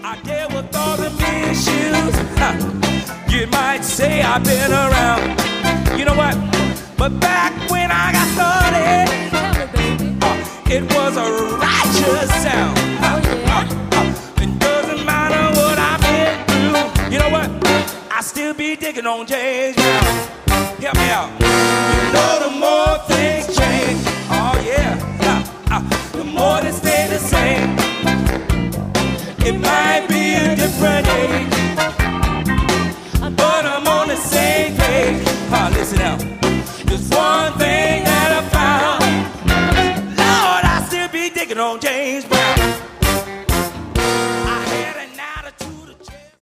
I deal with all the issues. You might say I've been around. You know what? But back when I got started, it was a righteous sound. It doesn't matter what I've been through. You know what? I still be digging on James Brown. Help me out. You know, the more things change, oh yeah, the more they stay the same. It might be a different age, but I'm on the same page. Listen out. There's one thing